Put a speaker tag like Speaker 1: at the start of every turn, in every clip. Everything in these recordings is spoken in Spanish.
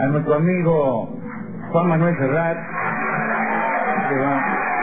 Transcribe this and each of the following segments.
Speaker 1: a nuestro amigo Juan Manuel Serrat, que va...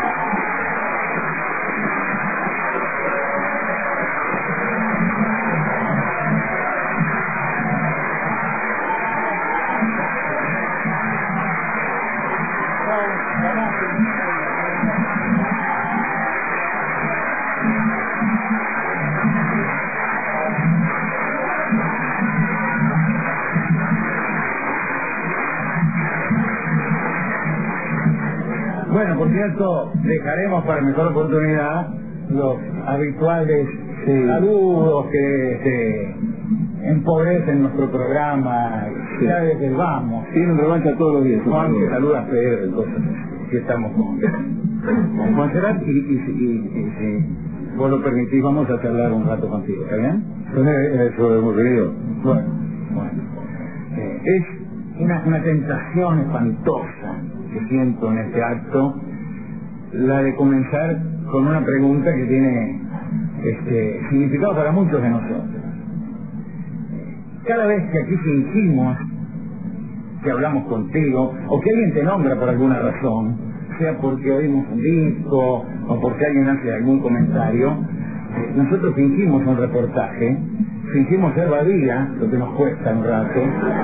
Speaker 1: Bueno, por cierto, dejaremos para mejor oportunidad los habituales saludos que empobrecen nuestro programa. Ya desde vamos.
Speaker 2: Tiene una revancha todos los días.
Speaker 1: Juan, que saluda a Pedro y cosas. Que estamos con Juan Serrat y si vos lo permitís, vamos a charlar un rato contigo, ¿está bien?
Speaker 2: Eso hemos venido.
Speaker 1: Bueno. Es una tentación espantosa que siento en este acto, la de comenzar con una pregunta que tiene significado para muchos de nosotros. Cada vez que aquí fingimos que hablamos contigo, o que alguien te nombra por alguna razón, sea porque oímos un disco, o porque alguien hace algún comentario, nosotros fingimos un reportaje, fingimos ser Badía, lo que nos cuesta un rato,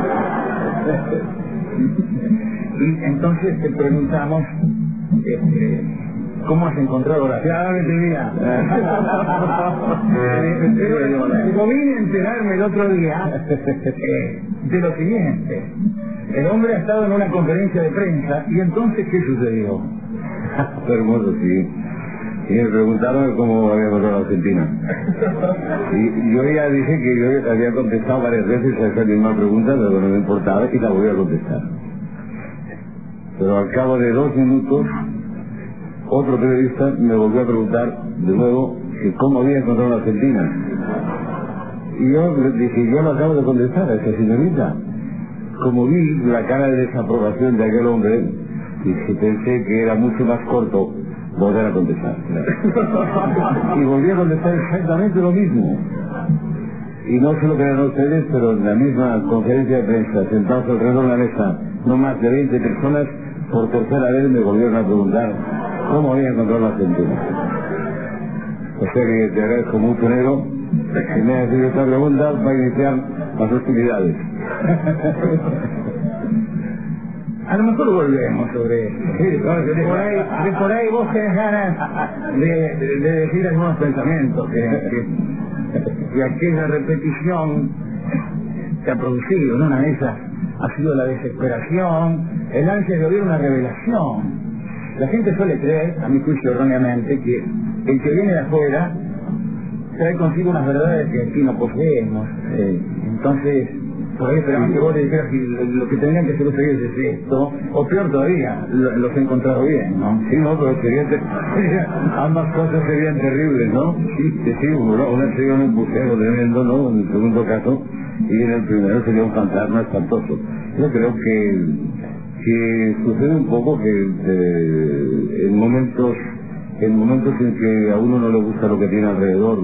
Speaker 1: y entonces te preguntamos, ¿cómo has encontrado la clave de vida? Pero vine a enterarme el otro día de lo siguiente. El hombre ha estado en una conferencia de prensa, y entonces, ¿qué sucedió?
Speaker 2: Hermoso, sí. Y me preguntaron cómo había encontrado la Argentina. Y yo ya dije que yo había contestado varias veces a esa misma pregunta, pero no me importaba y la volví a contestar. Pero al cabo de 2 minutos, otro periodista me volvió a preguntar de nuevo que cómo había encontrado la Argentina. Y yo le dije, yo lo acabo de contestar a esa señorita. Como vi la cara de desaprobación de aquel hombre, y pensé que era mucho más corto volver a contestar. Y volví a contestar exactamente lo mismo. Y no se lo crean ustedes, pero en la misma conferencia de prensa, sentados alrededor de la mesa, no más de 20 personas, por tercera vez me volvieron a preguntar cómo había encontrado la Argentina. O sea que te agradezco mucho, Negro, que me hayas hecho esta pregunta para iniciar las hostilidades.
Speaker 1: A lo mejor volvemos sobre esto. Sí, por ahí vos tenés ganas de decir algunos pensamientos que aquella repetición te ha producido, ¿no? Una de esas ha sido la desesperación, el ansia de oír una revelación. La gente suele creer, a mi juicio erróneamente, que el que viene de afuera trae consigo unas verdades que aquí no poseemos. Entonces, por ahí esperamos que vos le dijeras que lo que tendrían que hacer ustedes es esto, o peor todavía, los he encontrado bien, ¿no?
Speaker 2: Sí, no, pero ambas cosas serían terribles, ¿no? Sí, una sería un embustero tremendo, ¿no? En el segundo caso, y en el primero sería un fantasma espantoso. Yo creo que sucede un poco que en momentos en que a uno no le gusta lo que tiene alrededor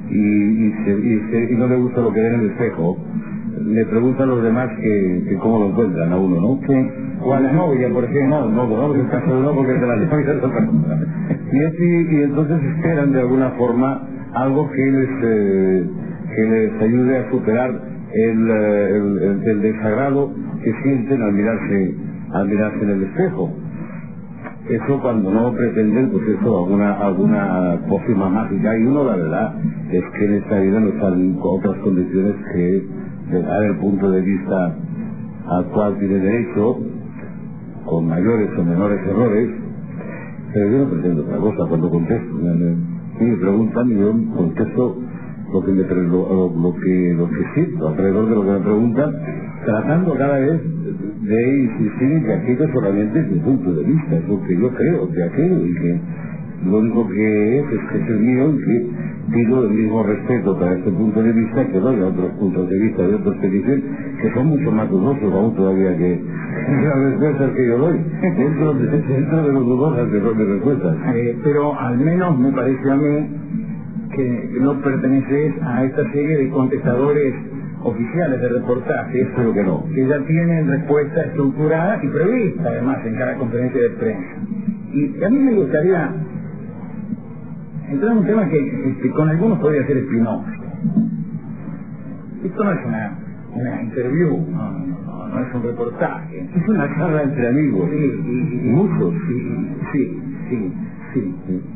Speaker 2: y no le gusta lo que ve en el espejo, le preguntan a los demás que cómo lo encuentran a uno, ¿no?
Speaker 1: O a la novia, por ejemplo.
Speaker 2: No, en el caso de no, porque es de la novia es otra cosa. Y entonces esperan de alguna forma algo que les ayude a superar el desagrado que sienten al mirarse en el espejo. Eso cuando no pretenden, pues eso, alguna pócima mágica, y uno la verdad es que en esta vida no están otras condiciones que de dar el punto de vista al cual tiene derecho, con mayores o menores errores, pero yo no pretendo otra cosa cuando contesto. Me preguntan y yo contesto lo que siento alrededor de lo que me preguntan, tratando cada vez de insistir en que aquello solamente es mi punto de vista, es lo que yo creo de aquello, y que lo único que es que es el mío, y que pido el mismo respeto para este punto de vista que doy a otros puntos de vista de otros que dicen que son mucho más dudosos aún todavía que las respuestas que yo doy, dentro de los dudosas que son mis respuestas.
Speaker 1: Pero al menos me parece a mí que no perteneces a esta serie de contestadores oficiales de reportaje,
Speaker 2: Espero que no.
Speaker 1: que ya tienen respuesta estructurada y prevista además en cada conferencia de prensa. Y a mí me gustaría entrar en un tema que con algunos podría ser espinoso. Esto no es una interview, no es un reportaje.
Speaker 2: Es una charla entre amigos.
Speaker 1: Sí,
Speaker 2: muchos.
Speaker 1: Sí.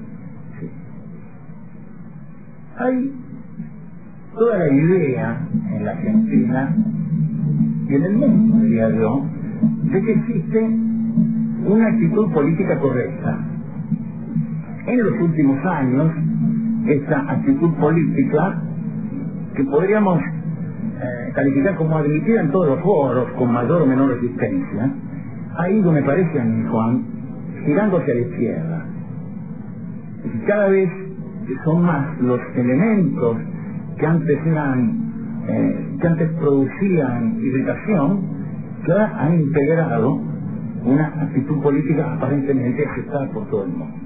Speaker 1: Hay toda la idea en la Argentina y en el mundo, diría yo, de que existe una actitud política correcta. En los últimos años, esta actitud política, que podríamos calificar como admitida en todos los foros, con mayor o menor resistencia, ha ido, me parece a mí, Juan, girándose a la izquierda. Y cada vez son más los elementos que antes producían irritación, que ahora han integrado una actitud política aparentemente aceptada por todo el mundo.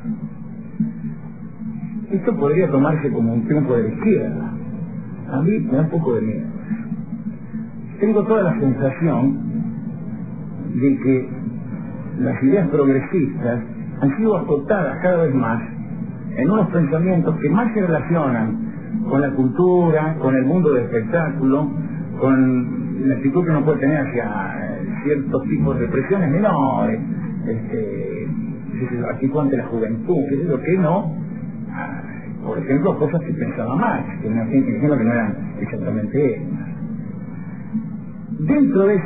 Speaker 1: Esto podría tomarse como un triunfo de la izquierda. A mí me da un poco de miedo. Tengo toda la sensación de que las ideas progresistas han sido acotadas cada vez más en unos pensamientos que más se relacionan con la cultura, con el mundo del espectáculo, con la actitud que uno puede tener hacia ciertos tipos de presiones menores, actitud ante la juventud, que no, por ejemplo, cosas que pensaba Marx, que no eran exactamente esas. Dentro de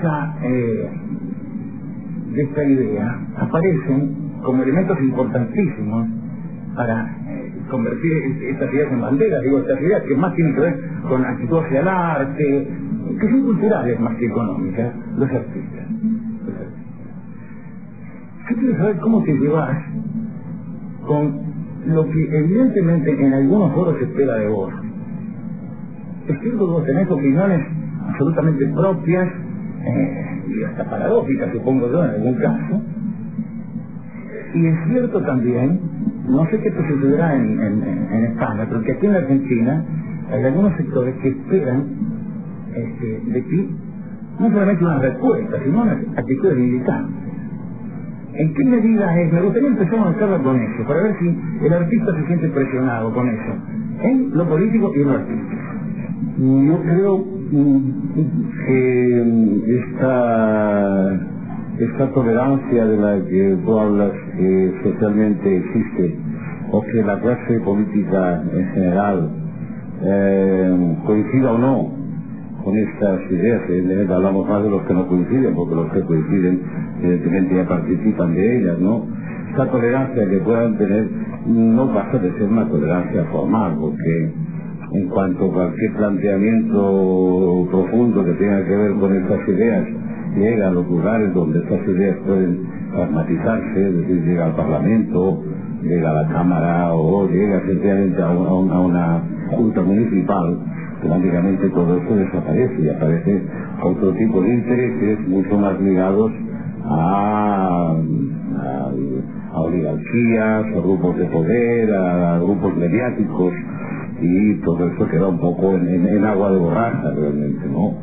Speaker 1: esta idea aparecen como elementos importantísimos para convertir estas ideas en banderas, estas ideas que más tienen que ver con actitud hacia el arte, que son culturales más que económicas, los artistas. Yo quiero saber cómo te llevas con lo que evidentemente en algunos foros se espera de vos. Es cierto que vos tenés opiniones absolutamente propias y hasta paradójicas, supongo yo, en algún caso. Y es cierto también, no sé qué te sucederá en España, pero que aquí en la Argentina hay algunos sectores que esperan de ti no solamente una respuesta, sino una actitud militante. ¿En qué medida es? Me gustaría empezar a charla con eso, para ver si el artista se siente presionado con eso, en lo político y en lo artístico.
Speaker 2: Yo creo que esta tolerancia de la que tú hablas, que socialmente existe, o que la clase política en general coincida o no con estas ideas, evidentemente hablamos más de los que no coinciden, porque los que coinciden evidentemente ya participan de ellas, ¿no? Esa tolerancia que puedan tener no pasa de ser una tolerancia formal, porque en cuanto a cualquier planteamiento profundo que tenga que ver con estas ideas llega a los lugares donde estas ideas pueden pragmatizarse, es decir, llega al Parlamento, llega a la Cámara o llega sencillamente a una junta municipal, prácticamente todo eso desaparece y aparece otro tipo de intereses mucho más ligados a oligarquías, a grupos de poder, a grupos mediáticos, y todo eso queda un poco en agua de borraja realmente, ¿no?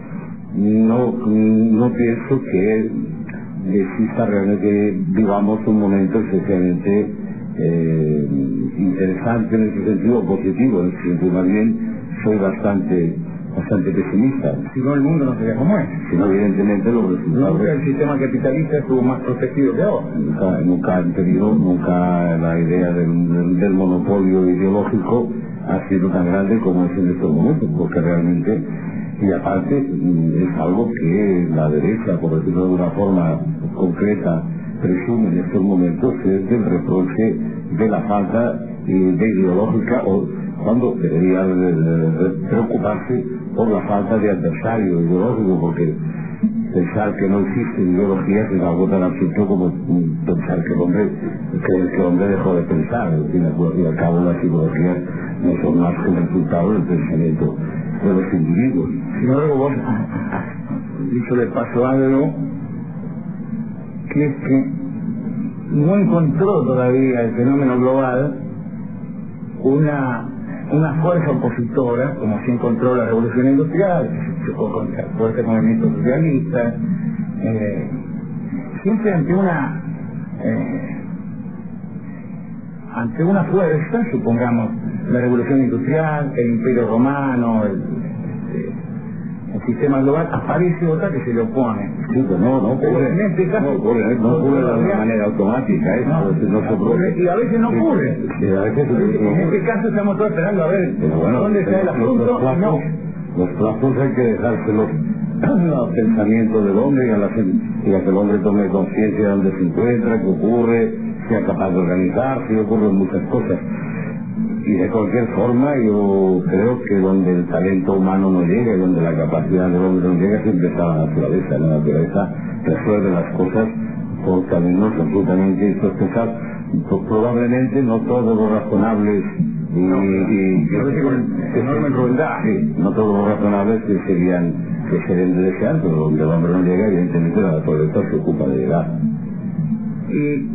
Speaker 2: No pienso que exista realmente, digamos, un momento especialmente interesante en ese sentido, positivo, en ese sentido. Más bien soy bastante pesimista.
Speaker 1: Si no, el mundo no sería como es.
Speaker 2: Si no, evidentemente los resultados...
Speaker 1: Nunca el sistema capitalista estuvo más protegido que ahora.
Speaker 2: Nunca han tenido, nunca la idea del monopolio ideológico ha sido tan grande como es en estos momentos, porque realmente, y aparte, es algo que la derecha, por decirlo de una forma concreta, presume en estos momentos, es del reproche de la falta de ideológica, o cuando debería preocuparse por la falta de adversario ideológico, porque pensar que no existen ideologías es algo tan absurdo como pensar que el hombre dejó de pensar. Al fin y al cabo, las ideologías no son más que el resultado del pensamiento de los individuos.
Speaker 1: Sin embargo, vos dicho de paso algo que es que no encontró todavía el fenómeno global una fuerza opositora, como se encontró la revolución industrial, que chocó contra fuertes movimientos socialistas, siempre ante una fuerza, supongamos la revolución industrial, el imperio romano, el sistema global, aparece otra que se le opone.
Speaker 2: Sí, pero no ocurre.
Speaker 1: En este caso
Speaker 2: no ocurre de manera automática, eso no se ocurre.
Speaker 1: Y a veces no ocurre.
Speaker 2: Sí, a veces
Speaker 1: en este caso estamos todos esperando a ver dónde está el asunto.
Speaker 2: Los plazos hay que dejárselos al pensamiento del hombre y a que el hombre tome conciencia de dónde se encuentra, qué ocurre, sea capaz de organizarse, ocurren muchas cosas. Y de cualquier forma yo creo que donde el talento humano no llega y donde la capacidad del hombre no llega, siempre está la naturaleza. La naturaleza resuelve las cosas por caminos absolutamente insospechados. Probablemente no todos los razonables y
Speaker 1: enorme crueldad.
Speaker 2: Sí, no todos los razonables que serían de desear, pero donde el hombre no llega, evidentemente la naturaleza se ocupa de llegar.
Speaker 1: Y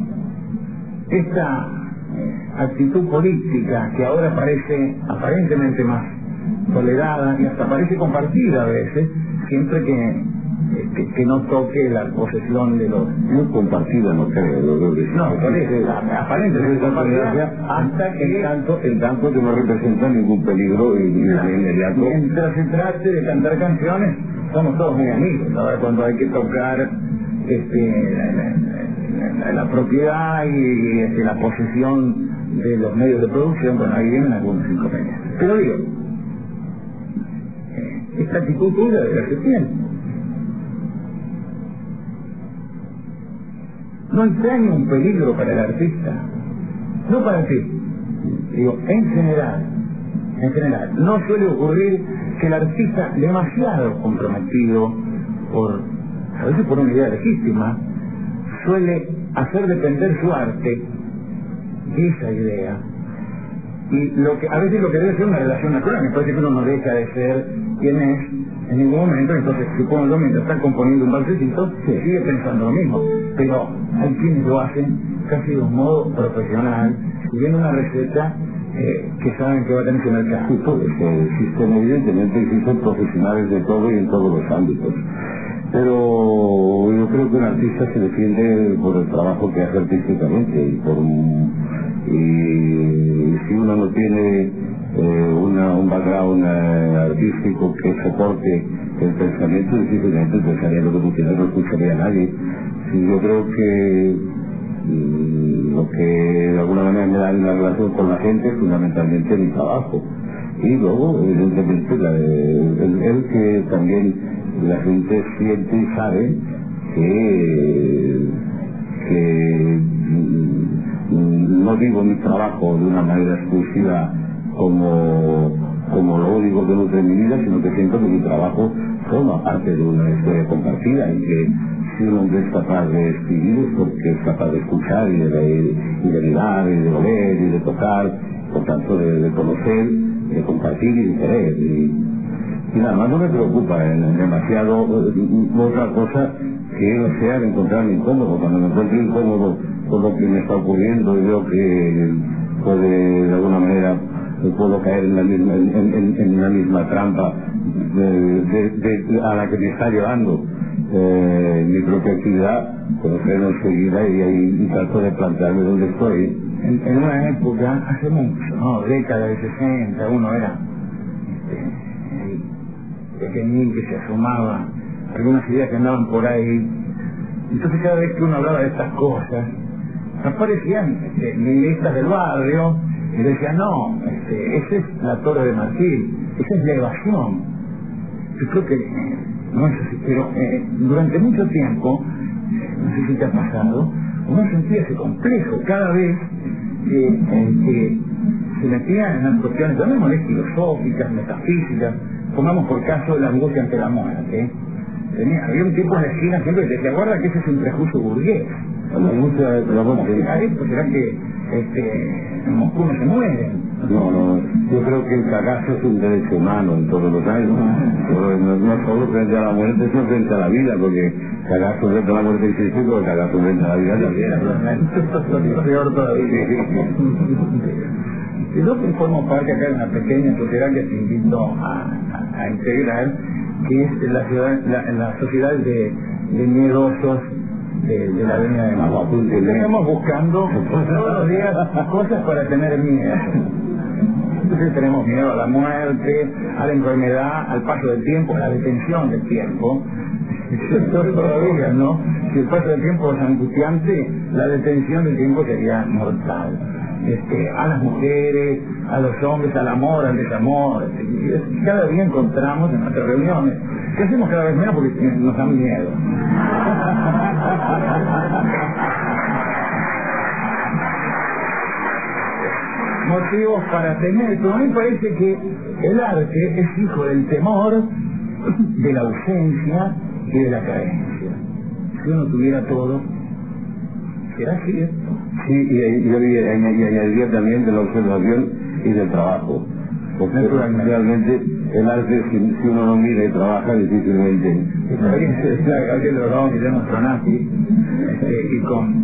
Speaker 1: esta actitud política que ahora parece aparentemente más tolerada y hasta parece compartida a veces, siempre que no toque la posesión de los...
Speaker 2: Muy compartida, no creo.
Speaker 1: No, parece aparentemente compartida hasta que...
Speaker 2: En tanto que no representa ningún peligro inmediato.
Speaker 1: Mientras se trate de cantar canciones, somos todos muy amigos. Ahora cuando hay que tocar la propiedad y la posesión de los medios de producción, bueno, ahí vienen algunos inconvenientes. Pero digo, esta actitud tuya de hace tiempo no entraña un peligro para el artista, no para ti, digo, en general, no suele ocurrir que el artista demasiado comprometido a veces por una idea legítima, suele hacer depender su arte de esa idea, y a veces lo que debe ser una relación natural. Me parece que uno no deja de ser quien es en ningún momento. Entonces supongo yo, mientras está componiendo un balsecito, sigue pensando lo mismo, pero hay quienes lo hacen casi de un modo profesional, siguiendo una receta que saben que va a tener que mercado.
Speaker 2: Sí, pues, existen, evidentemente existen profesionales de todo y en todos los ámbitos, pero yo creo que un artista se defiende por el trabajo que hace artísticamente y si uno no tiene un background artístico que soporte el pensamiento, difícilmente pensaría lo que tú tienes, no escucharía a nadie. Yo creo que lo que de alguna manera me da una relación con la gente es fundamentalmente mi trabajo, y luego evidentemente el que también la gente siente y sabe que no digo mi trabajo de una manera exclusiva como lo único que nutre mi vida, sino que siento que mi trabajo forma parte de una historia compartida, y que si un hombre es capaz de escribir es porque es capaz de escuchar y de mirar y de oler y de tocar, por tanto de conocer, de compartir y de querer. Y nada más no me preocupa en demasiado otra cosa que no sea de encontrarme incómodo. Cuando me encuentro incómodo con lo que me está ocurriendo y veo que puede de alguna manera puedo caer en la misma trampa a la que me está llevando mi propia actividad, pues freno enseguida y trato de plantearme dónde estoy.
Speaker 1: En una época, hace mucho, década de 60, uno era pequeñín que se asomaba algunas ideas que andaban por ahí. Entonces cada vez que uno hablaba de estas cosas, aparecían militas del barrio y decían, no, esa es la Torre de Marfil, esa es la evasión. Yo creo que no es así, pero durante mucho tiempo, no sé si te ha pasado, uno sentía ese complejo cada vez que se metía en las cuestiones, llamémosle filosóficas, metafísicas. Pongamos por caso la angustia ante la muerte. Había un tipo en la esquina siempre que decía, guarda que ese es un prejuicio burgués.
Speaker 2: La angustia de la muerte.
Speaker 1: ¿Será que en Moscú no se mueren?
Speaker 2: No, yo creo que el cagazo es un derecho humano en todos los años. No solo frente a la muerte, sino frente a la vida, porque cagazo frente a la muerte existe, pero cagazo frente a la vida también.
Speaker 1: Peor todavía. Y yo que formo parte acá de una pequeña sociedad que te invito a integrar, que es la sociedad de miedosos de la avenida de Maguapul. Estamos buscando todos los días cosas para tener miedo. Entonces tenemos miedo a la muerte, a la enfermedad, al paso del tiempo, a la detención del tiempo. Todavía, ¿no? Si el paso del tiempo es angustiante, la detención del tiempo sería mortal. A las mujeres, a los hombres, al amor, al desamor. Cada día encontramos en nuestras reuniones, que hacemos cada vez menos porque nos dan miedo. Motivos para temer, pero a mí me parece que el arte es hijo del temor, de la ausencia y de la carencia. Si uno tuviera todo, ¿será cierto?
Speaker 2: Sí, y añadiría también de la observación y del trabajo. Porque realmente el arte, si uno no mira y trabaja, difícilmente.
Speaker 1: Gabriel Dorón, Guillermo Stronati, y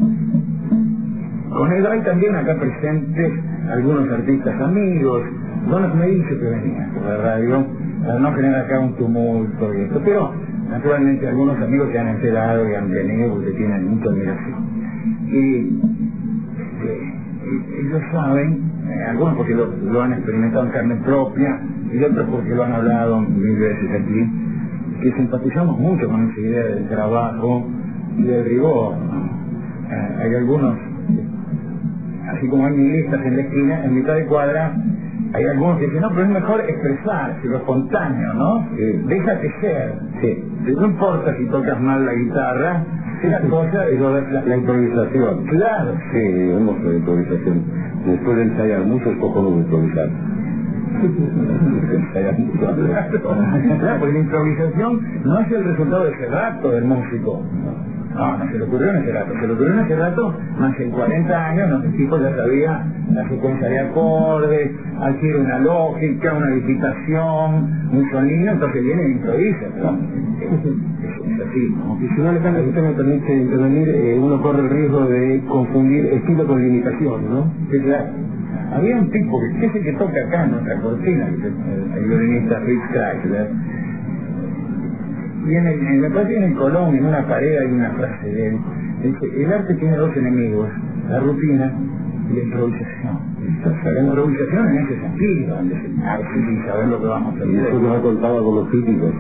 Speaker 1: con él hay también acá presentes algunos artistas amigos. Donas me dice que venía por la radio, para no generar acá un tumulto y esto, pero naturalmente algunos amigos que han enterado y han venido porque tienen mucha admiración. Y ellos saben, algunos porque lo han experimentado en carne propia y otros porque lo han hablado mil veces aquí, que simpatizamos mucho con esa idea del trabajo y del rigor, ¿no? Hay algunos, así como hay nihilistas en la esquina, en mitad de cuadra, hay algunos que dicen, no, pero es mejor expresarse, lo espontáneo, ¿no?
Speaker 2: Sí.
Speaker 1: Déjate ser. Sí. No importa si tocas mal la guitarra, es la cosa de
Speaker 2: la improvisación.
Speaker 1: Claro.
Speaker 2: Sí, hemos la improvisación. Después de ensayar mucho, es poco no improvisar.
Speaker 1: Claro, porque la improvisación no es el resultado de ese rato del músico. No se le ocurrió en ese rato. Se le ocurrió en ese rato, más en 40 años, el tipo ya sabía la secuencia de acordes, adquiere una lógica, una digitación, un sonido, entonces viene e improvisa, ¿no? Es así, ¿no?
Speaker 3: Y si no, Alejandro, si usted me permite intervenir, uno corre el riesgo de confundir estilo con limitación, ¿no?
Speaker 1: Sí, claro. Había un tipo que es el que toca acá en nuestra cortina, el violinista Fritz Kreisler, y me parece que en el Colón, en una pared hay una frase de él, dice, el arte tiene dos enemigos, la rutina y la improvisación. La improvisación en ese sentido, donde se sin saber lo que vamos a hacer.
Speaker 2: Y eso nos ha contado con los críticos.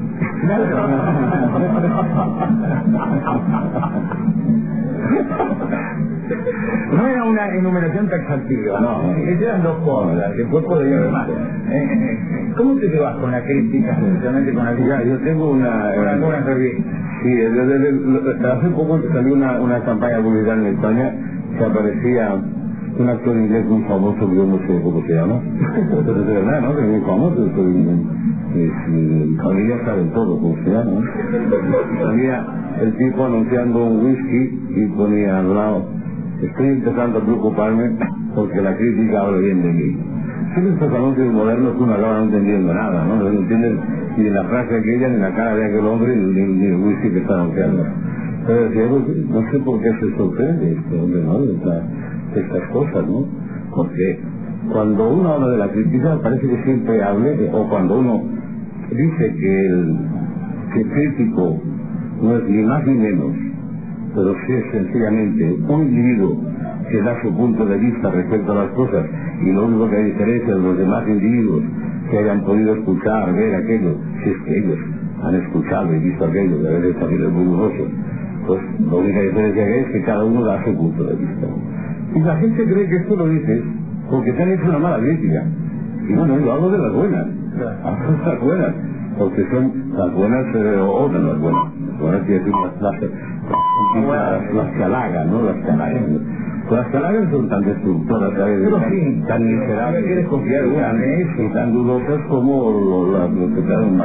Speaker 1: No era una enumeración taxativa, no. Eran dos cosas, después podría haber más. ¿Cómo te llevas con la crítica, especialmente con la crítica?
Speaker 2: Yo tengo una
Speaker 1: revista.
Speaker 2: Sí, hace poco salió una campaña publicada en España que aparecía un actor inglés muy famoso, que yo no sé cómo se llama, pero de verdad, ¿no? Que es muy famoso, familia sabe todo cómo se llama, ¿no? Salía el tipo anunciando un whisky y ponía al lado, estoy empezando a preocuparme porque la crítica habla bien de mí. Son estos anuncios modernos que uno acaba no entendiendo nada, ¿no? No entienden ni de la frase aquella, ni la cara de aquel hombre, ni el whisky que está anunciando. Pero decía, no sé por qué se sorprende este hombre, ¿no? Estas cosas, ¿no? Porque cuando uno habla de la crítica parece que siempre hable, o cuando uno dice que el crítico no es ni más ni menos, pero sí es sencillamente un individuo que da su punto de vista respecto a las cosas, y lo único que hay diferencia de los demás individuos que hayan podido escuchar, ver aquello, si es que ellos han escuchado y visto aquello, que a veces también es muy dudoso, pues la única diferencia que es que cada uno da su punto de vista. Y la gente cree que esto lo dices porque te han hecho una mala crítica. Y bueno, yo hablo de las buenas. Hablo de las buenas. Porque son las buenas o de las buenas. Las buenas quiere decir las que halagan, ¿no? Las que halagan. Las que halagan son tan destructoras, tan miserables.
Speaker 1: ¿Quieres confiar una vez?
Speaker 2: Y tan dudosas como las que te dan más.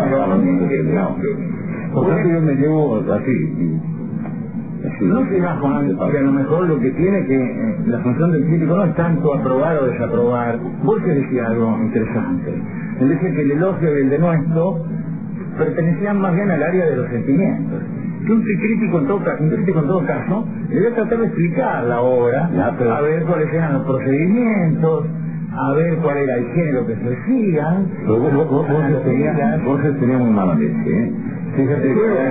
Speaker 2: Por tanto yo me llevo así.
Speaker 1: No se da, Juan, que a lo mejor lo que tiene que la función del crítico no es tanto aprobar o desaprobar. Vos te decías algo interesante. Él dice que el elogio y el denuesto pertenecían más bien al área de los sentimientos. Que un crítico en todo caso debe tratar de explicar la obra, a ver cuáles eran los procedimientos, a ver cuál era el género que se decían.
Speaker 2: Borges tenía muy mala leche, ¿eh? Fíjate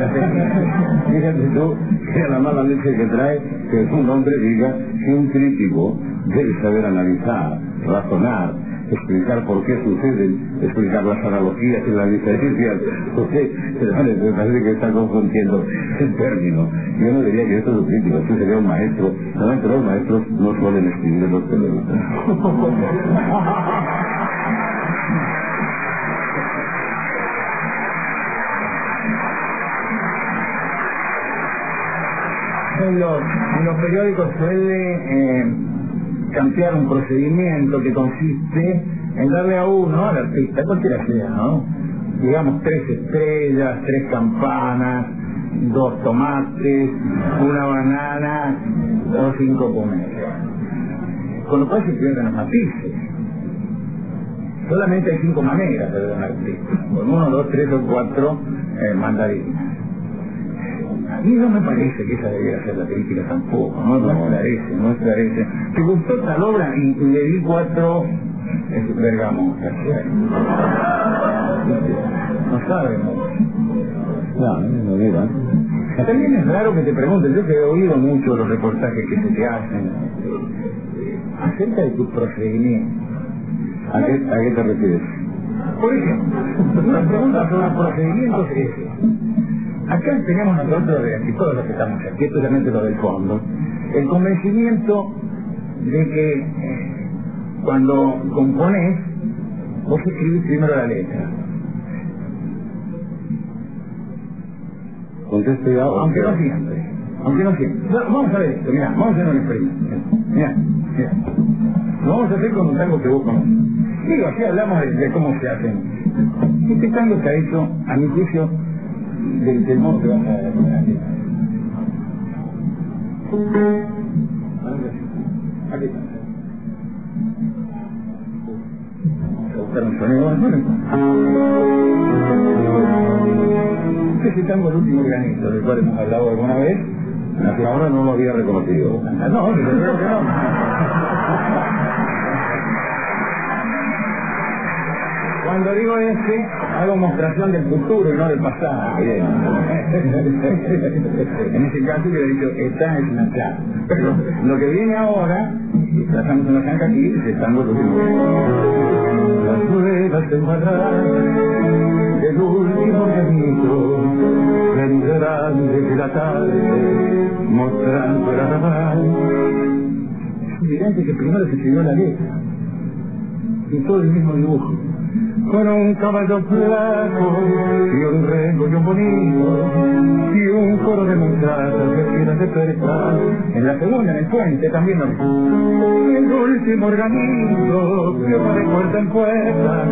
Speaker 2: tú que la mala leche que trae que un hombre diga que un crítico debe saber analizar, razonar, explicar por qué suceden, explicar las analogías y las diferencias. Usted me parece que está confundiendo el término. Yo no diría que esto es un crítico, esto sería un maestro. Normalmente los maestros no suelen escribir los periodistas.
Speaker 1: En los periódicos suele cambiar un procedimiento que consiste en darle a uno, al artista, cualquiera sea, ¿no? Digamos 3 estrellas, 3 campanas, 2 tomates, 1 banana o 5 pomelos. Con lo cual se pierden los matices. Solamente hay 5 maneras de ver un artista, con 1, 2, 3 o 4 mandarinas. A mí no me parece que esa debiera ser la crítica tampoco, no esclarece. ¿Te gustó tal obra? Y le di 4 bergamotas. No sabemos.
Speaker 2: No digan.
Speaker 1: También es raro que te pregunten, yo te he oído mucho los reportajes que se te hacen acerca de tus procedimientos.
Speaker 2: ¿A qué te refieres?
Speaker 1: Por ejemplo, una pregunta sobre los procedimientos es ese. Acá tenemos nosotros, y todos los que estamos aquí, especialmente los del fondo, el convencimiento de que cuando componés, vos escribís primero la letra.
Speaker 2: Contesto ya.
Speaker 1: Aunque no siempre. Vamos a ver esto, mira, vamos a hacer un experimento. Mira. Lo vamos a hacer con un tango que vos conoces. Digo, aquí hablamos de cómo se hacen. Este tango está hecho, a mi juicio, del modo que vas a hacer. Aquí está. Vamos a buscar un sonido. Este tango el último granito, del cual hemos hablado alguna vez.
Speaker 2: Hasta ahora no lo había reconocido.
Speaker 1: No, pero creo que no. Cuando digo hago mostración del futuro y no del pasado. Bien. En ese caso yo he dicho, esta es una clave. Pero lo que viene ahora, y tratamos una canca aquí, es el tango que las ruedas embarradas del último granito vendrán desde la tarde mostrando el arrabal. Es evidente que primero se escribió la letra y todo el mismo dibujo. Con un caballo flaco y un rengo y un bonito y un coro de muchachas que quieren despertar. En la segunda, en el puente, también lo mismo. El último organito que va de puerta en puerta.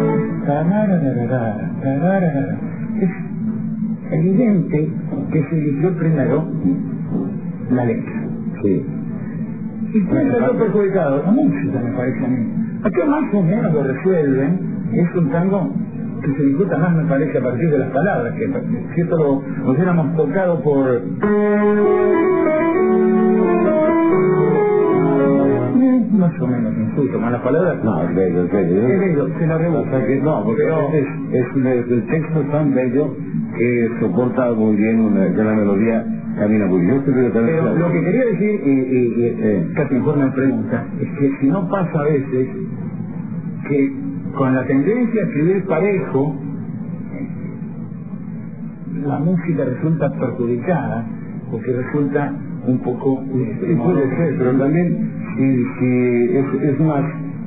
Speaker 1: Es evidente que se eligió primero la letra.
Speaker 2: Sí.
Speaker 1: ¿Y quién salió perjudicado? La música, me parece a mí. Acá más o menos lo resuelven. Es un tango que se disfruta más, me parece, a partir de las palabras, que si esto lo hubiéramos tocado por... más o menos insulto, más las palabras...
Speaker 2: No, es bello.
Speaker 1: Es bello, se lo rebota.
Speaker 2: No, porque el texto es tan bello que soporta muy bien una melodía camina muy bien.
Speaker 1: Pero lo que quería decir, y casi mejor me pregunta, es que si no pasa a veces que con la tendencia a escribir parejo, la música resulta perjudicada, porque resulta un poco...
Speaker 2: Sí, puede ser, pero también si es más...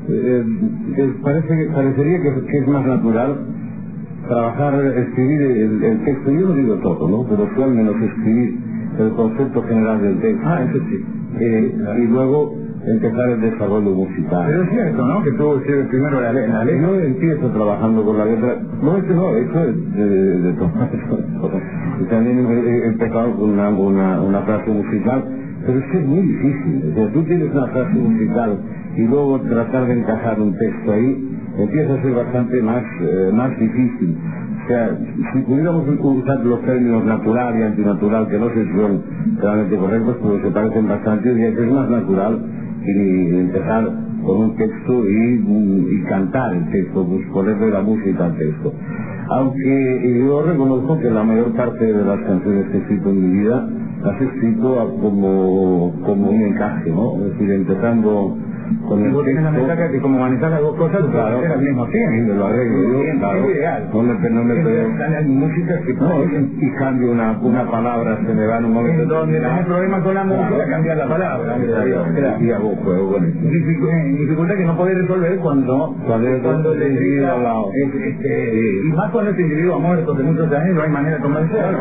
Speaker 2: parecería que es más natural trabajar, escribir el texto. Yo no digo todo, ¿no? Pero sí al menos escribir el concepto general del texto.
Speaker 1: Eso sí.
Speaker 2: Y luego empezar el desarrollo musical.
Speaker 1: Pero es cierto, ¿no? Que tú escribes primero la letra.
Speaker 2: Yo empiezo trabajando con la letra. No, eso es de todo. Y también he empezado con una frase musical, pero es que es muy difícil. O sea, tú tienes una frase musical y luego tratar de encajar un texto ahí empieza a ser bastante más difícil. O sea, si pudiéramos usar los términos natural y antinatural, que no sé si son realmente correctos, pero se parecen bastante, diría que es más natural y empezar un texto y cantar el texto, pues ponerle la música al texto. Aunque yo reconozco que la mayor parte de las canciones que he escrito en mi vida las he escrito como un encaje, ¿no? Es decir, empezando con el
Speaker 1: vos tenés la
Speaker 2: texto.
Speaker 1: ventaja que como manejar las dos cosas,
Speaker 2: Claro,
Speaker 1: al mismo tiempo.
Speaker 2: sí, me lo arreglo yo, claro.
Speaker 1: Es ideal.
Speaker 2: No me
Speaker 1: Hay músicas que
Speaker 2: y cambio una palabra, se me va en un momento.
Speaker 1: donde tenés problemas con la música, cambiar la palabra.
Speaker 2: Y hago juego con eso.
Speaker 1: Dificultad que no podés resolver cuando el individuo
Speaker 2: al lado.
Speaker 1: y más cuando este individuo ha muerto de muchos años, no hay manera de convencerlo.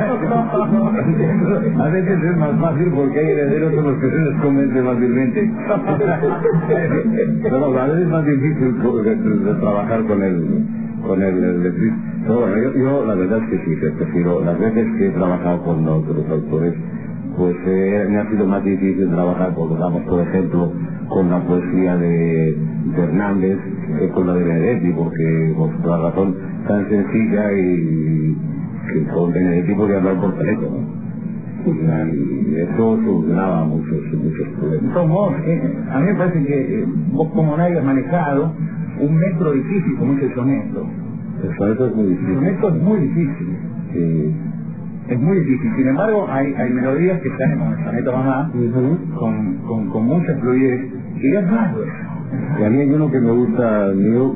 Speaker 2: A veces es más fácil porque hay herederos en los que se les convence fácilmente. Pero a veces es más difícil de trabajar con el pero bueno, yo la verdad es que sí, que prefiero, las veces que he trabajado con otros autores, pues me ha sido más difícil trabajar, por ejemplo, con la poesía de Hernández que con la de Benedetti, porque por la razón tan sencilla y que con Benedetti podía hablar por teléfono. Y eso solucionaba muchos problemas.
Speaker 1: A mí me parece que vos como nadie has manejado un metro difícil como es el soneto.
Speaker 2: El soneto es muy difícil.
Speaker 1: El soneto es muy difícil. Es muy difícil. Sin embargo, hay melodías que están como el soneto mamá, con mucha fluidez, y es raro eso.
Speaker 2: Y a mí hay uno que me gusta mío,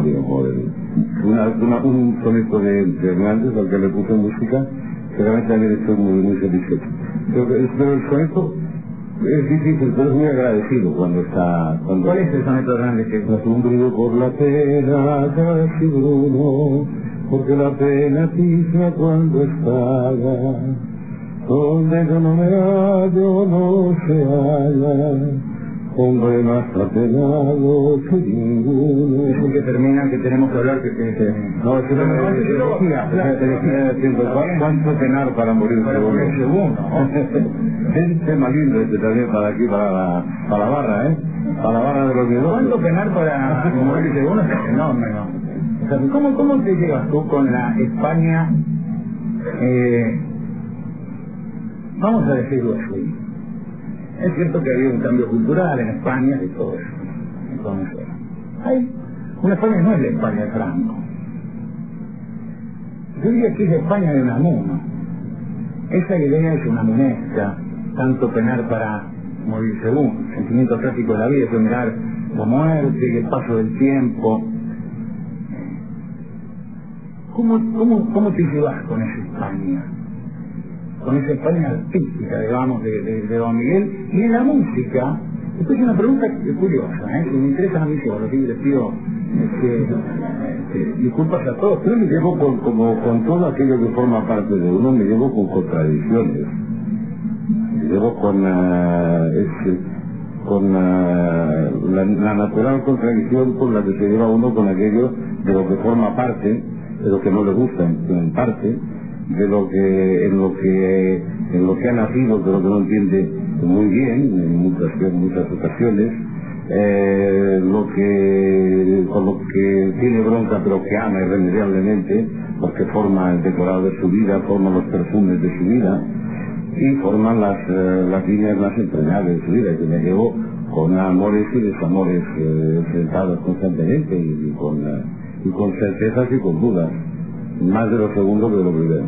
Speaker 2: un soneto de Hernández al que le puse música, que realmente también estoy muy satisfecho. Pero el soneto es difícil, pero es muy agradecido cuando está...
Speaker 1: ¿Cuál es el soneto de Hernández?
Speaker 2: Asombrío por la pena casi bruno, porque la pena tizna cuando estalla, donde yo no me hallo no se halla, hombre más apenado que ninguno.
Speaker 1: Es el que termina, que tenemos que hablar,
Speaker 2: No, es una elegía, ¿cuánto penar para morirse uno? Es tema lindo este también para aquí, para la barra, para la barra de los miedosos.
Speaker 1: ¿Cuánto penar para morirse uno? Es un fenómeno. O sea, ¿cómo te llevas tú con la España, vamos a decirlo así? Es cierto que había un cambio cultural en España y todo eso. Entonces, una España no es la España de Franco. Yo diría que es la España de Unamuno. Esa idea es unamunesca, tanto penar para morirse uno, sentimiento trágico de la vida, es mirar la muerte y el paso del tiempo. ¿Cómo te llevas con esa España? Con esa España artística, digamos, de Don Miguel, y en la música. Esto es una pregunta curiosa, que me interesa a mí, por lo que les pido disculpas a todos.
Speaker 2: Yo me llevo con todo aquello que forma parte de uno, me llevo con contradicciones. Me llevo con la natural contradicción con la que se lleva uno con aquello de lo que forma parte, de lo que no le gusta en parte, de lo que en lo que ha nacido, de lo que no entiende muy bien en muchas ocasiones, con lo que tiene bronca pero que ama irremediablemente, porque forma el decorado de su vida, forma los perfumes de su vida y forman las líneas más entrañables de su vida, que me llevo con amores y desamores enfrentados constantemente y con certezas y con dudas, más de lo segundo que de lo primero.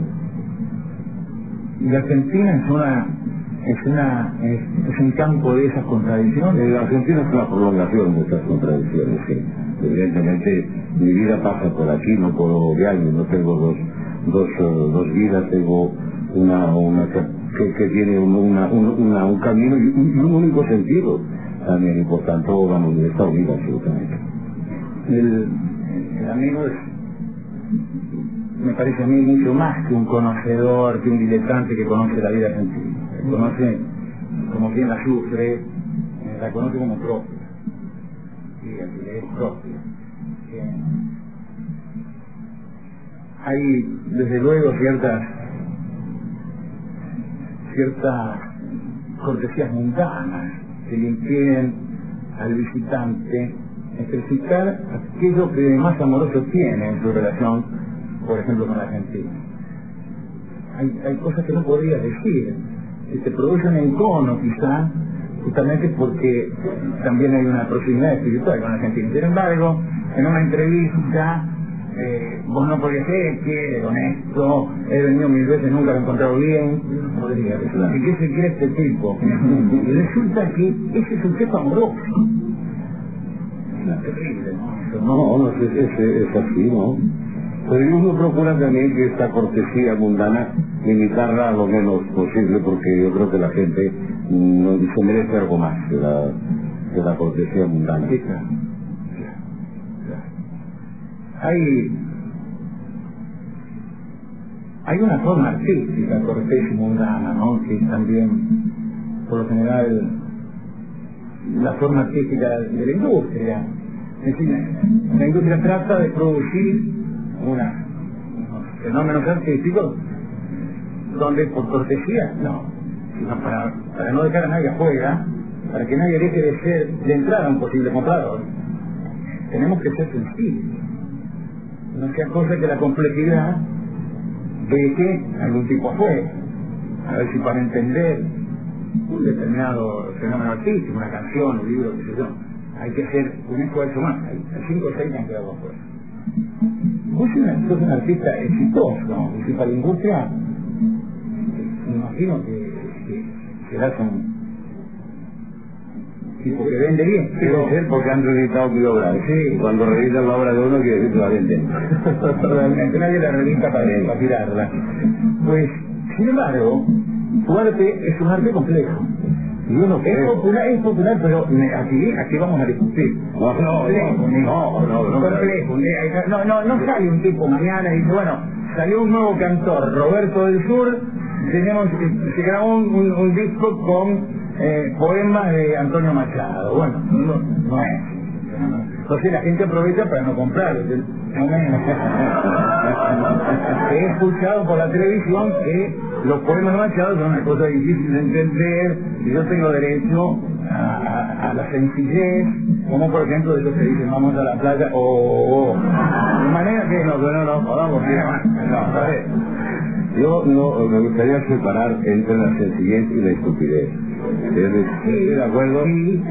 Speaker 1: Y Argentina es un campo de esas contradicciones.
Speaker 2: La Argentina es una prolongación de esas contradicciones, sí. Evidentemente mi vida pasa por aquí, no puedo obviarme, no tengo dos vidas, tengo una que tiene un camino y un único sentido también, y por tanto vamos, está unida absolutamente.
Speaker 1: El amigo me parece a mí mucho más que un conocedor, que un diletante que conoce la vida argentina. Conoce como quien la sufre, la conoce como propia. Sí, así es propia. Hay desde luego ciertas cortesías mundanas que le impiden al visitante ejercitar aquello que más amoroso tiene en su relación, por ejemplo, con la Argentina. Hay cosas que no podrías decir, que te producen encono quizá, justamente porque también hay una proximidad espiritual con Argentina. Sin embargo, en una entrevista, vos no podías ser que es honesto, he venido 1000 veces, nunca lo he encontrado bien, no podría decir, ¿qué se cree este tipo? Y resulta que ese es un tipo amoroso. Es terrible, ¿no?
Speaker 2: No, es así, ¿no? Pero uno procura también que esta cortesía mundana limitarla lo menos posible, porque yo creo que la gente no se merece algo más que la cortesía mundana.
Speaker 1: Sí, claro. Hay una forma artística, cortés y mundana, ¿no? Que también, por lo general, la forma artística de la industria. Es decir, la industria trata de producir unos fenómenos artísticos donde por cortesía, no, sino para no dejar a nadie afuera, para que nadie deje de entrar a un posible comprador. Tenemos que ser sencillos. No sea cosa que la complejidad deje a algún tipo afuera. A ver si para entender un determinado fenómeno artístico, una canción, un libro, qué sé yo, hay que hacer un esfuerzo más. Hay 5 o 6 que han quedado afuera. Vos sos un artista exitoso, y si para la industria, me imagino que serás un tipo que vende bien.
Speaker 2: Debe ser porque han reeditado mi obra.
Speaker 1: Sí.
Speaker 2: Cuando reeditan la obra de uno, quiere decir que la venden.
Speaker 1: Realmente nadie la reedita para tirarla. Pues, sin embargo, tu arte es un arte complejo.
Speaker 2: Yo no creo.
Speaker 1: Es popular, pero aquí vamos a discutir. No sale un tipo mañana y dice, bueno, salió un nuevo cantor, Roberto del Sur, se grabó un disco con poemas de Antonio Machado. Bueno, no es. Entonces la gente aprovecha para no comprar. He escuchado por la televisión que los poemas de Machado son una cosa difícil de entender, y yo tengo derecho a la sencillez, como por ejemplo de los que dicen vamos a la playa, de manera que podamos
Speaker 2: Yo me gustaría separar entre la sencillez y la estupidez. Estoy de acuerdo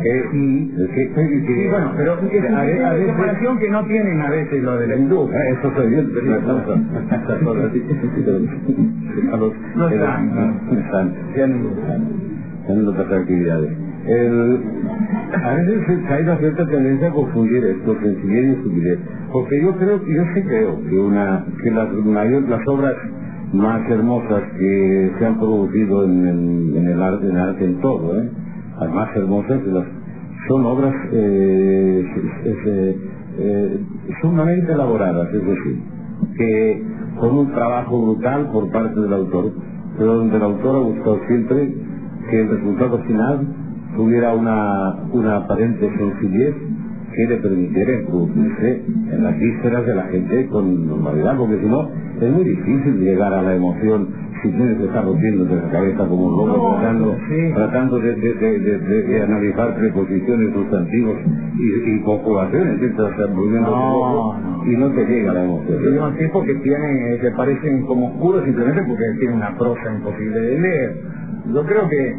Speaker 1: bueno, pero hay separación que no tienen a veces lo de la industria.
Speaker 2: Eso soy yo, no están en otras actividades. A veces hay una cierta tendencia a confundir esto, sencillez y estupidez, porque yo creo que las obras más hermosas que se han producido en el arte en todo, las más hermosas son obras sumamente elaboradas, es decir, que con un trabajo brutal por parte del autor, pero donde el autor ha buscado siempre que el resultado final tuviera una aparente sencillez que le permitiera introducirse en las vísceras de la gente con normalidad, porque si no es muy difícil llegar a la emoción si tienes que estar rompiéndote la cabeza como un loco tratando de analizar preposiciones, sustantivos y conjugaciones, y no te llega la emoción.
Speaker 1: Hay unos tipos que parecen como oscuros simplemente porque tienen una prosa imposible de leer. Yo creo que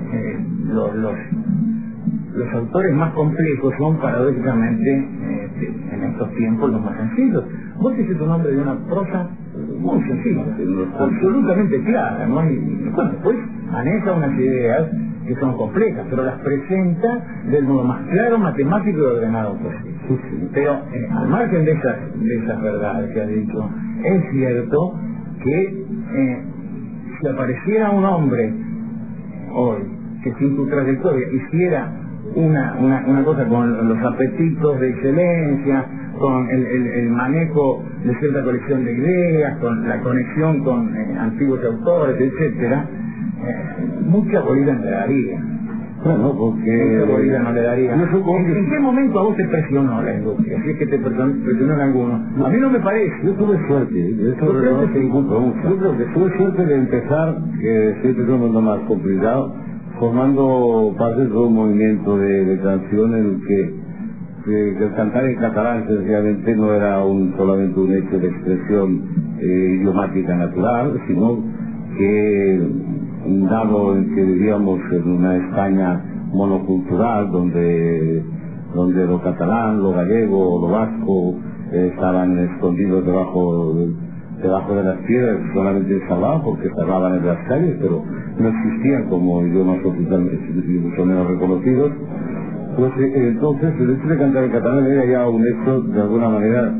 Speaker 1: los autores más complejos son paradójicamente en estos tiempos los más sencillos. Vos dices tu nombre de una prosa muy sencilla, absolutamente clara, ¿no? Y bueno, después anexa unas ideas que son complejas, pero las presenta del modo más claro, matemático y ordenado posible. Pero al margen de esas verdades que has dicho, es cierto que si apareciera un hombre hoy que sin su trayectoria hiciera una cosa con los apetitos de excelencia, con el manejo de cierta colección de ideas, con la conexión con antiguos autores, etcétera, mucha bolita no le daría.
Speaker 2: Bueno, porque...
Speaker 1: Mucha bolita no le daría. ¿En qué momento a vos te presionó la industria? Si es que te presionó en alguno. A mí no me parece.
Speaker 2: Yo tuve suerte. Yo creo que tuve suerte de empezar, que siempre es lo más complicado, formando parte de un movimiento de canción en el que el cantar en catalán sencillamente no era solamente un hecho de expresión idiomática natural, sino que dado en que vivíamos en una España monocultural, donde lo catalán, lo gallego, lo vasco estaban escondidos debajo de las piedras, solamente se hablaban porque se hablaban en las calles, pero no existían como idiomas oficialmente mucho menos reconocidos. Pues entonces el hecho de cantar en catalán era ya un hecho de alguna manera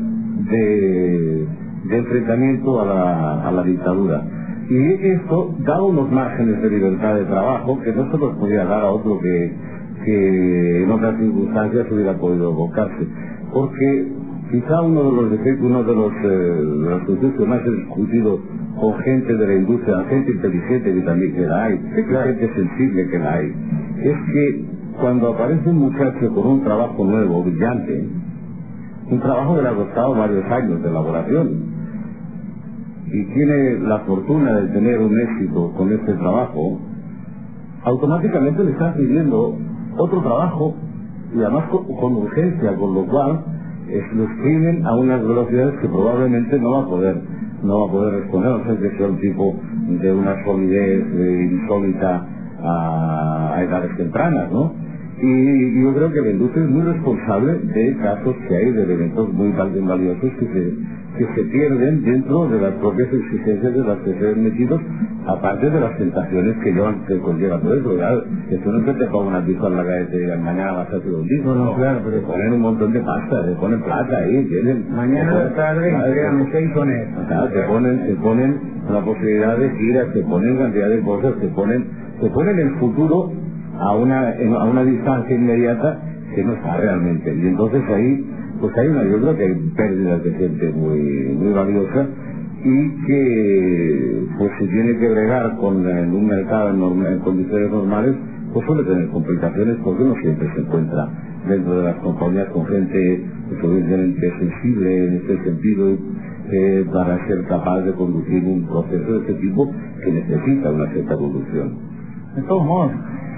Speaker 2: de enfrentamiento a la dictadura. Y esto daba unos márgenes de libertad de trabajo que no se los podía dar a otro que en otras circunstancias hubiera podido evocarse. Porque quizá uno de los defectos, uno de los conceptos que más he discutido con gente de la industria, gente inteligente que también que la hay, gente sensible que la hay, es que cuando aparece un muchacho con un trabajo nuevo, brillante, un trabajo que le ha costado varios años de elaboración, y tiene la fortuna de tener un éxito con este trabajo, automáticamente le está pidiendo otro trabajo, y además con urgencia, con lo cual lo escriben a unas velocidades que probablemente no va a poder responder, no sé que sea un tipo de una solidez insólita a edades tempranas, ¿no? Y yo creo que la industria es muy responsable de casos que hay de elementos muy valiosos que se pierden dentro de las propias exigencias de las que se ven metidos, aparte de las tentaciones que conlleva todo eso. ¿Verdad? Esto no se te ponga una pistola en la cabeza y te digan mañana vas a hacer un disco, no, claro, pero te ponen un montón de pasta, te ponen plata ahí, tienen
Speaker 1: mañana a la tarde entregan 6 con eso.
Speaker 2: Te ponen la posibilidad de giras, te ponen cantidad de cosas, te ponen el futuro a una distancia inmediata que no está realmente. Y entonces ahí pues yo creo que hay pérdidas de gente muy valiosa y que pues se tiene que bregar en un mercado en condiciones normales, pues suele tener complicaciones porque no siempre se encuentra dentro de las compañías con gente suficientemente sensible en este sentido para ser capaz de conducir un proceso de este tipo que necesita una cierta conducción.
Speaker 1: De todos modos,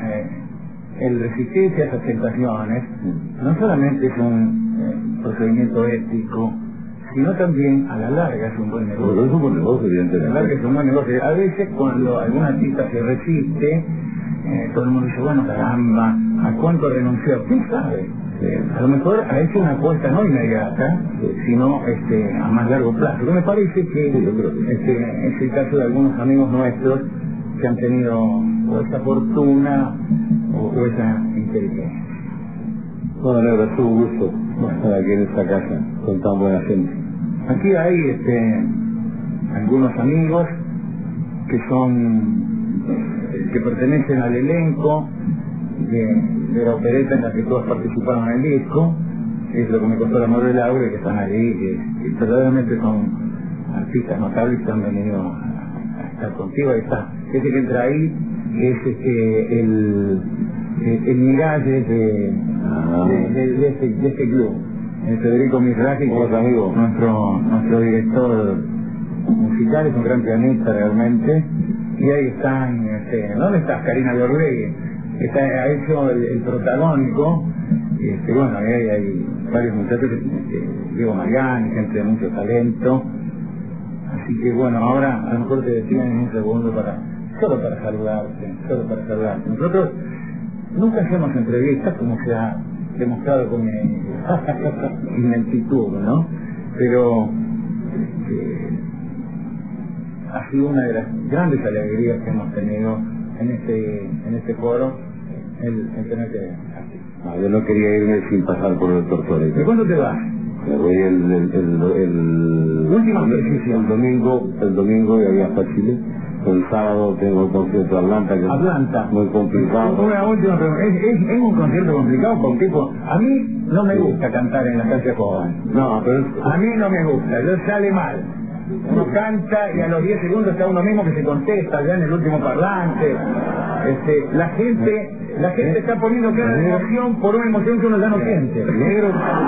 Speaker 1: el resistirse a esas tentaciones no solamente es un procedimiento ético, sino también a la larga es un buen negocio.
Speaker 2: Es un buen negocio, evidentemente.
Speaker 1: A la larga es un buen negocio. A veces cuando algún artista se resiste, todo el mundo dice, bueno, caramba, ¿a cuánto renunció? ¿Quién sabe? A lo mejor ha hecho una apuesta no inmediata, sino a más largo plazo. Pero me parece que es el caso de algunos amigos nuestros que han tenido o esa fortuna o esa inteligencia.
Speaker 2: Bueno, negro, es un gusto estar aquí en esta casa con tan buena gente.
Speaker 1: Aquí hay algunos amigos que pertenecen al elenco de la opereta en la que todos participaron en el disco. Es lo que me costó el amor del Laura, que están ahí, que verdaderamente son artistas notables que han venido a estar contigo. Ahí está. Ese que entra ahí es el Miralles de este club. Federico Mizrahi, nuestro director musical, es un gran pianista realmente. Y ahí están, ¿dónde estás, Karina Gorlegui? Ha hecho el protagónico. Bueno, ahí hay varios muchachos, Diego Mariani, gente de mucho talento. Así que bueno, ahora a lo mejor te decían en un segundo solo para saludarte. Nosotros nunca hacemos entrevistas como se ha demostrado con mi ineptitud, ¿no? Pero ha sido una de las grandes alegrías que hemos tenido en este foro, el tenerte aquí.
Speaker 2: Yo no quería irme sin pasar por el Tortore.
Speaker 1: ¿De cuándo te vas?
Speaker 2: Me voy el domingo y viajo a Chile. El sábado tengo el concierto de Atlanta, que es muy complicado.
Speaker 1: Una última pregunta. ¿Es un concierto complicado? Porque a mí no me gusta cantar en la calle joven.
Speaker 2: No, pero
Speaker 1: a mí no me gusta, sale mal. Uno canta y a los 10 segundos está uno mismo que se contesta ya en el último parlante. La gente está poniendo cara de emoción por una emoción que uno ya no siente.
Speaker 2: Negro.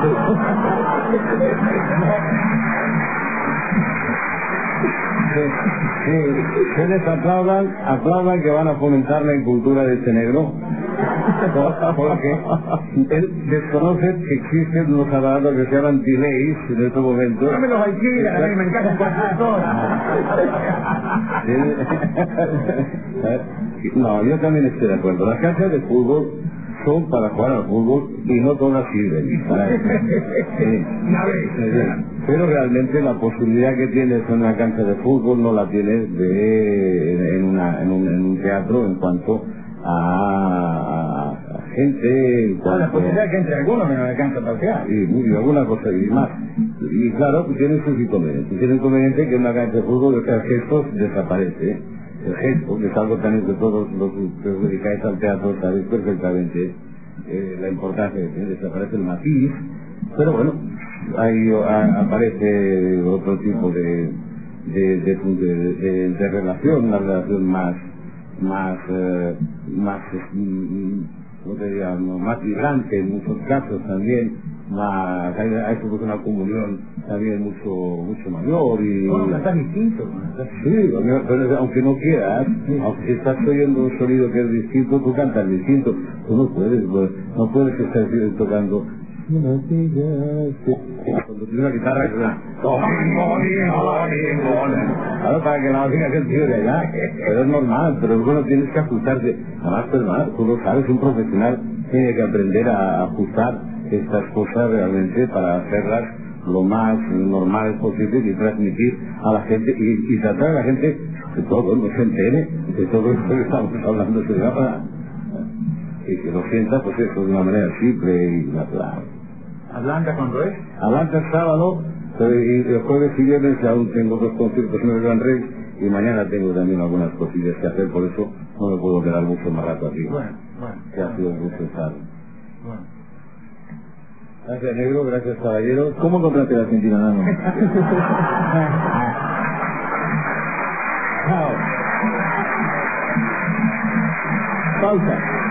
Speaker 2: Ustedes aplaudan que van a fomentar la cultura de este negro, porque él desconoce que existen unos aparatos que se llaman delays en estos momentos.
Speaker 1: No me los alquilan, a mí me encajan 4 horas.
Speaker 2: No, yo también estoy de acuerdo. Las canchas de fútbol son para jugar al fútbol y no todas sirven. Pero realmente la posibilidad que tienes en una cancha de fútbol no la tienes en un teatro en cuanto a gente.
Speaker 1: La posibilidad que entre algunos menos la cancha parcial.
Speaker 2: Y alguna cosa y más. Y claro, tiene sus inconvenientes. Tiene inconveniente que en una cancha de fútbol el gesto desaparece. El gesto, que es algo también que todos los que os dedicáis al teatro sabéis perfectamente la importancia que tiene, desaparece el matiz, pero bueno, ahí aparece otro tipo de relación, una relación más ¿cómo te diría? Más vibrante en muchos casos también, hay una comunión también mucho mayor y...
Speaker 1: Bueno, está distinto.
Speaker 2: Sí, pero aunque no quieras, aunque estás oyendo un sonido que es distinto, tú cantas distinto. Tú no puedes estar tocando... Cuando tiene una guitarra que suena... Claro, para que la oiga que el tío de allá. Pero es normal, pero bueno, tienes que ajustarte. Además, hermano, tú lo sabes, un profesional tiene que aprender a ajustar estas cosas realmente para hacerlas lo más normales posible y transmitir a la gente y tratar a la gente que todo no se entere de todo esto que estamos hablando y que lo sienta pues eso de una manera simple y natural.
Speaker 1: ¿Atlanta cuándo es?
Speaker 2: Atlanta el sábado y el jueves y viernes aún tengo 2 conciertos en el Gran Rex y mañana tengo también algunas cosillas que hacer, por eso no me puedo quedar mucho más rato aquí.
Speaker 1: Bueno.
Speaker 2: Que ha sido un gusto estar.
Speaker 1: Bueno.
Speaker 2: Gracias, negro, gracias, caballero.
Speaker 3: ¿Cómo compraste la Argentina, Nano? Pausa.